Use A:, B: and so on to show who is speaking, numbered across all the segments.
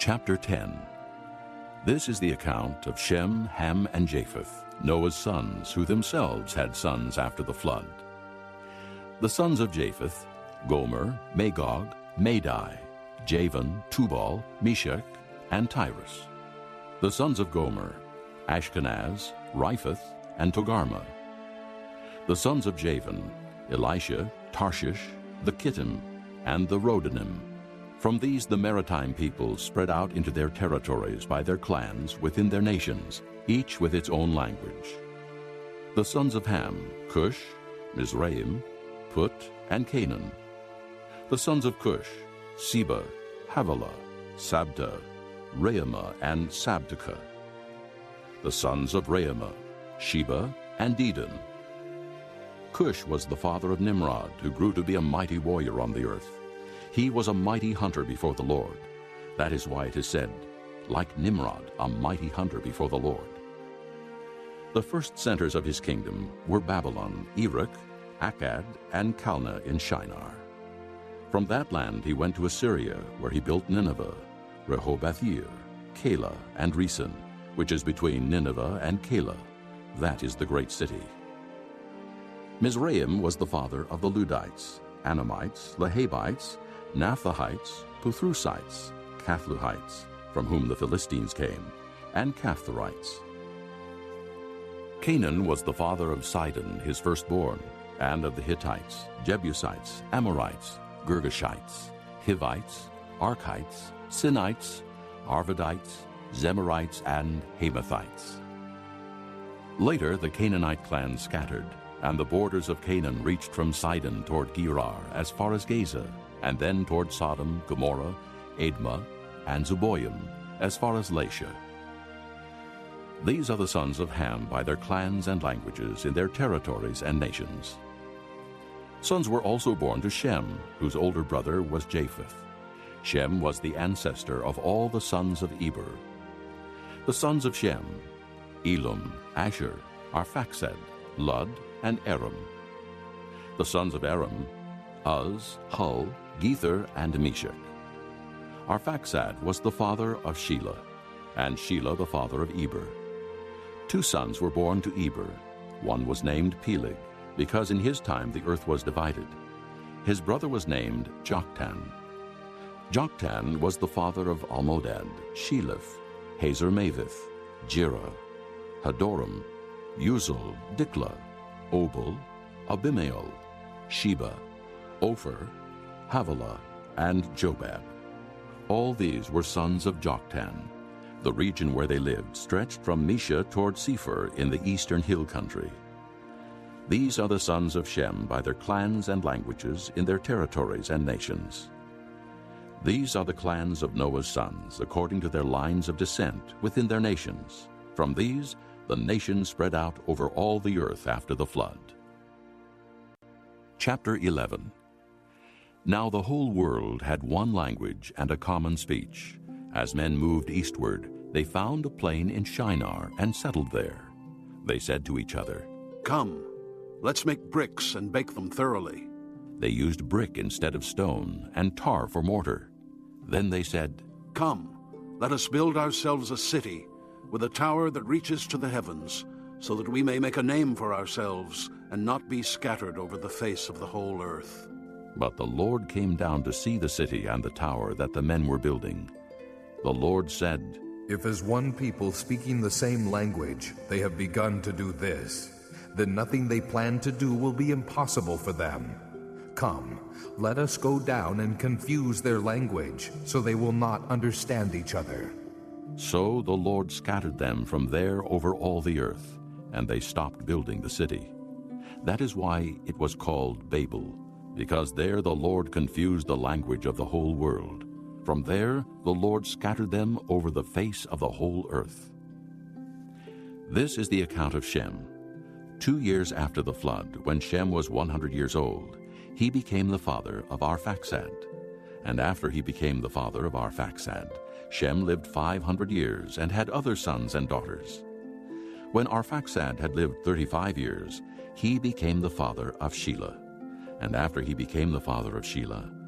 A: Chapter 10. This is the account of Shem, Ham, and Japheth, Noah's sons, who themselves had sons after the flood. The sons of Japheth: Gomer, Magog, Madai, Javan, Tubal, Meshech, and Tyrus. The sons of Gomer: Ashkenaz, Riphath, and Togarmah. The sons of Javan: Elisha, Tarshish, the Kittim, and the Rodanim. From these the maritime peoples spread out into their territories by their clans within their nations, each with its own language. The sons of Ham: Cush, Mizraim, Put, and Canaan. The sons of Cush: Seba, Havilah, Sabta, Raamah, and Sabteka. The sons of Raamah: Sheba and Dedan. Cush was the father of Nimrod, who grew to be a mighty warrior on the earth. He was a mighty hunter before the Lord. That is why it is said, like Nimrod, a mighty hunter before the Lord. The first centers of his kingdom were Babylon, Erech, Akkad, and Calneh in Shinar. From that land he went to Assyria, where he built Nineveh, Rehoboth-ir, Calah, and Resen, which is between Nineveh and Calah. That is the great city. Mizraim was the father of the Ludites, Anamites, Lehabites, Naphthites, Puthrusites, Cathluhites, from whom the Philistines came, and Caphtorites. Canaan was the father of Sidon, his firstborn, and of the Hittites, Jebusites, Amorites, Girgashites, Hivites, Archites, Sinites, Arvadites, Zemarites, and Hamathites. Later the Canaanite clans scattered, and the borders of Canaan reached from Sidon toward Gerar as far as Gaza, and then toward Sodom, Gomorrah, Admah, and Zeboim, as far as Lasha. These are the sons of Ham by their clans and languages in their territories and nations. Sons were also born to Shem, whose older brother was Japheth. Shem was the ancestor of all the sons of Eber. The sons of Shem: Elam, Asher, Arphaxad, Lud, and Aram. The sons of Aram: Uz, Hul, Gether, and Meshech. Arphaxad was the father of Shelah, and Shelah the father of Eber. Two sons were born to Eber. One was named Peleg, because in his time the earth was divided. His brother was named Joktan. Joktan was the father of Almodad, Sheleph, Hazar-Maveth, Jerah, Hadoram, Uzal, Diklah, Obal, Abimael, Sheba, Ophir, Havilah, and Jobab. All these were sons of Joktan. The region where they lived stretched from Mesha toward Sephir in the eastern hill country. These are the sons of Shem by their clans and languages in their territories and nations. These are the clans of Noah's sons, according to their lines of descent within their nations. From these, the nations spread out over all the earth after the flood. Chapter 11. Now the whole world had one language and a common speech. As men moved eastward, they found a plain in Shinar and settled there. They said to each other,
B: "Come, let's make bricks and bake them thoroughly."
A: They used brick instead of stone, and tar for mortar. Then they said,
B: "Come, let us build ourselves a city with a tower that reaches to the heavens, so that we may make a name for ourselves and not be scattered over the face of the whole earth."
A: But the Lord came down to see the city and the tower that the men were building. The Lord said,
C: "If as one people speaking the same language they have begun to do this, then nothing they plan to do will be impossible for them. Come, let us go down and confuse their language, so they will not understand each other."
A: So the Lord scattered them from there over all the earth, and they stopped building the city. That is why it was called Babel, because there the Lord confused the language of the whole world. From there the Lord scattered them over the face of the whole earth. This is the account of Shem. 2 years after the flood, when Shem was 100 years old, he became the father of Arphaxad. And after he became the father of Arphaxad, Shem lived 500 years and had other sons and daughters. When Arphaxad had lived 35 years, he became the father of Shelah. And after he became the father of Shelah,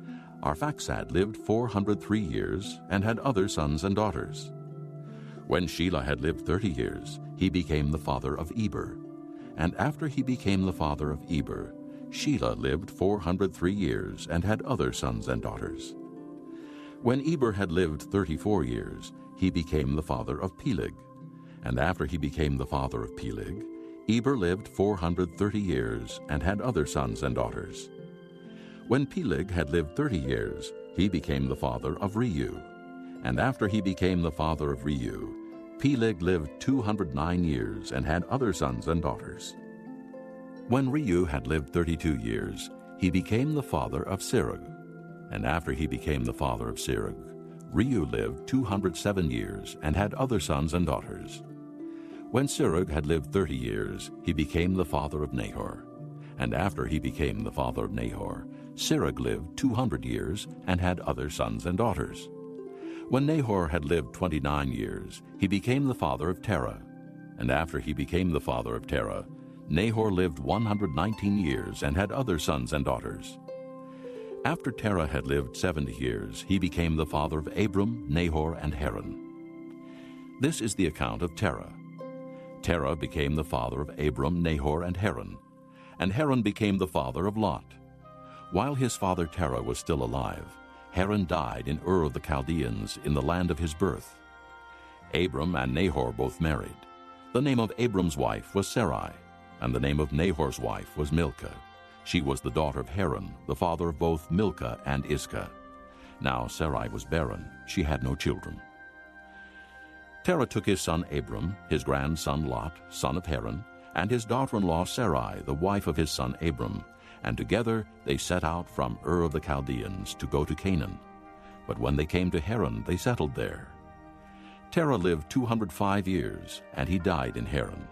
A: Arphaxad lived 403 years and had other sons and daughters. When Shelah had lived 30 years, he became the father of Eber. And after he became the father of Eber, Shelah lived 403 years and had other sons and daughters. When Eber had lived 34 years, he became the father of Peleg. And after he became the father of Peleg, Eber lived 430 years and had other sons and daughters. When Peleg had lived 30 years, he became the father of Reu. And after he became the father of Reu, Peleg lived 209 years and had other sons and daughters. When Reu had lived 32 years, he became the father of Serug. And after he became the father of Serug, Reu lived 207 years and had other sons and daughters. When Serug had lived 30 years, he became the father of Nahor. And after he became the father of Nahor, Serug lived 200 years and had other sons and daughters. When Nahor had lived 29 years, he became the father of Terah. And after he became the father of Terah, Nahor lived 119 years and had other sons and daughters. After Terah had lived 70 years, he became the father of Abram, Nahor, and Haran. This is the account of Terah. Terah became the father of Abram, Nahor, and Haran became the father of Lot. While his father Terah was still alive, Haran died in Ur of the Chaldeans in the land of his birth. Abram and Nahor both married. The name of Abram's wife was Sarai, and the name of Nahor's wife was Milcah. She was the daughter of Haran, the father of both Milcah and Iscah. Now Sarai was barren, she had no children. Terah took his son Abram, his grandson Lot, son of Haran, and his daughter-in-law Sarai, the wife of his son Abram, and together they set out from Ur of the Chaldeans to go to Canaan. But when they came to Haran, they settled there. Terah lived 205 years, and he died in Haran.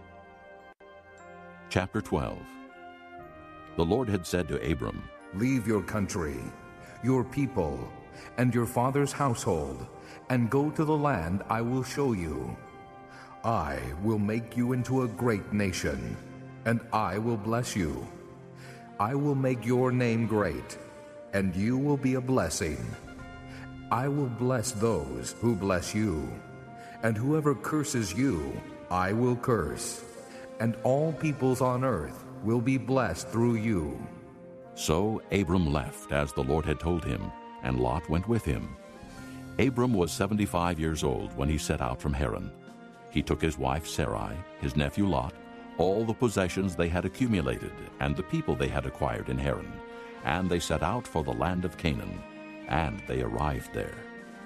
A: Chapter 12. The Lord had said to Abram,
C: "Leave your country, your people, and your father's household, and go to the land I will show you. I will make you into a great nation, and I will bless you. I will make your name great, and you will be a blessing. I will bless those who bless you, and whoever curses you, I will curse, and all peoples on earth will be blessed through you."
A: So Abram left, as the Lord had told him, and Lot went with him. Abram was 75 years old when he set out from Haran. He took his wife Sarai, his nephew Lot, all the possessions they had accumulated, and the people they had acquired in Haran, and they set out for the land of Canaan, and they arrived there.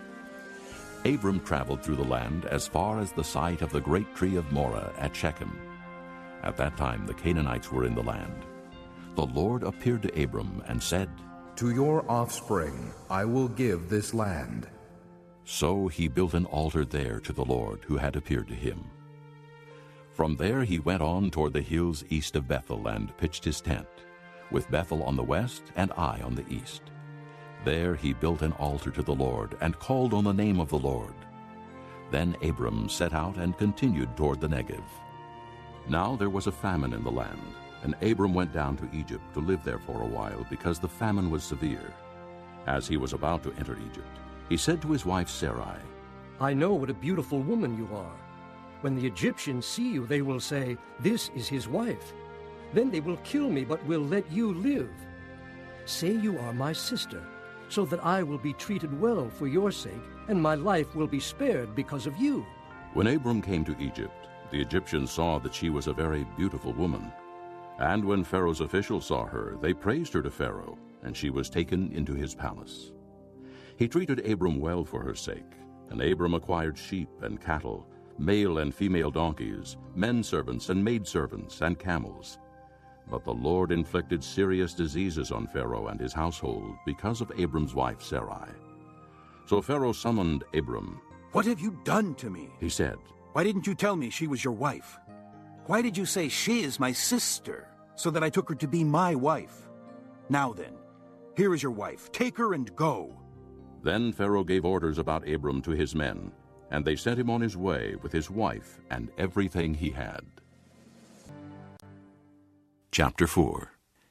A: Abram traveled through the land as far as the site of the great tree of Moreh at Shechem. At that time the Canaanites were in the land. The Lord appeared to Abram and said,
C: "To your offspring I will give this land."
A: So he built an altar there to the Lord who had appeared to him. From there he went on toward the hills east of Bethel and pitched his tent, with Bethel on the west and Ai on the east. There he built an altar to the Lord and called on the name of the Lord. Then Abram set out and continued toward the Negev. Now there was a famine in the land, and Abram went down to Egypt to live there for a while because the famine was severe. As he was about to enter Egypt, he said to his wife Sarai,
D: "I know what a beautiful woman you are. When the Egyptians see you, they will say, 'This is his wife.' Then they will kill me, but will let you live. Say you are my sister, so that I will be treated well for your sake, and my life will be spared because of you."
A: When Abram came to Egypt, the Egyptians saw that she was a very beautiful woman. And when Pharaoh's officials saw her, they praised her to Pharaoh, and she was taken into his palace. He treated Abram well for her sake, and Abram acquired sheep and cattle, male and female donkeys, men servants and maidservants, and camels. But the Lord inflicted serious diseases on Pharaoh and his household because of Abram's wife Sarai. So Pharaoh summoned Abram.
E: "What have you done to me?"
A: He said,
E: "Why didn't you tell me she was your wife? Why did you say she is my sister, so that I took her to be my wife? Now then, here is your wife. Take her and go."
A: Then Pharaoh gave orders about Abram to his men, and they sent him on his way with his wife and everything he had. Chapter 4.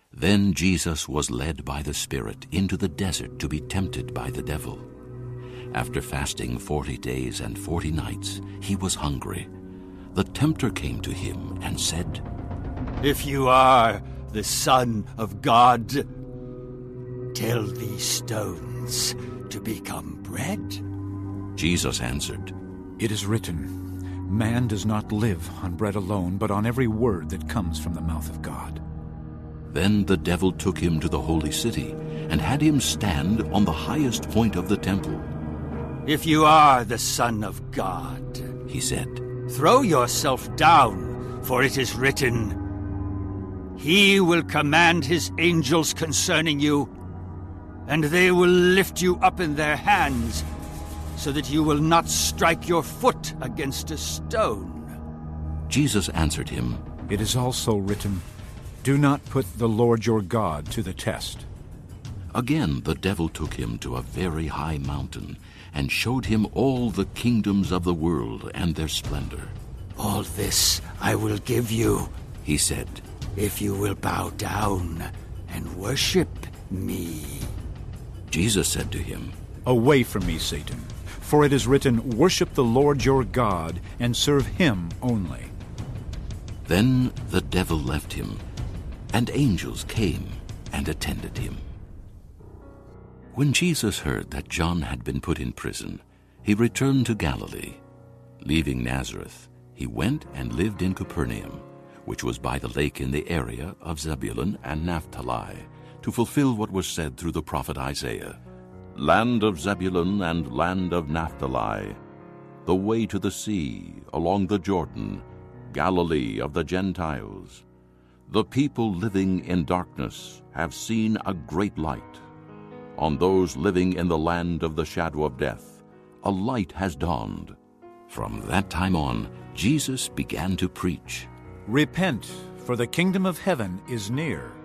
A: Then Jesus was led by the Spirit into the desert to be tempted by the devil. After fasting 40 days and 40 nights, he was hungry. The tempter came to him and said,
F: "If you are the Son of God, tell these stones to become bread."
A: Jesus answered,
E: It is written, man does not live on bread alone, but on every word that comes from the mouth of God.
A: Then the devil took him to the holy city and had him stand on the highest point of the temple.
F: "If you are the Son of God,"
A: he said,
F: "throw yourself down, for it is written, 'He will command his angels concerning you, and they will lift you up in their hands, so that you will not strike your foot against a stone.'"
A: Jesus answered him,
E: It is also written, do not put the Lord your God to the test.
A: Again the devil took him to a very high mountain and showed him all the kingdoms of the world and their splendor.
F: "All this I will give you,"
A: he said,
F: "if you will bow down and worship me."
A: Jesus said to him,
E: Away from me, Satan, for it is written, worship the Lord your God and serve him only.
A: Then the devil left him, and angels came and attended him. When Jesus heard that John had been put in prison, he returned to Galilee. Leaving Nazareth, he went and lived in Capernaum, which was by the lake in the area of Zebulun and Naphtali, to fulfill what was said through the prophet Isaiah, "Land of Zebulun and land of Naphtali, the way to the sea, along the Jordan, Galilee of the Gentiles. The people living in darkness have seen a great light. On those living in the land of the shadow of death, a light has dawned." From that time on, Jesus began to preach,
E: Repent, for the kingdom of heaven is near.